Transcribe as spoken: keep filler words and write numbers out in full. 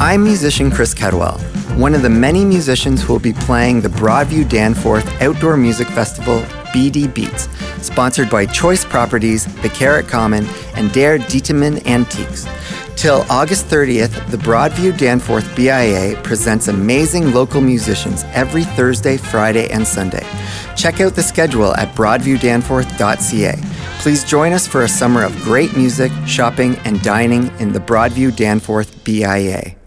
I'm musician Chris Kedwell, one of the many musicians who will be playing the Broadview Danforth Outdoor Music Festival B D Beats, sponsored by Choice Properties, The Carrot Common, and Der Dietemann Antiques. Till August thirtieth, the Broadview Danforth B I A presents amazing local musicians every Thursday, Friday, and Sunday. Check out the schedule at broadview danforth dot c a. Please join us for a summer of great music, shopping, and dining in the Broadview Danforth B I A.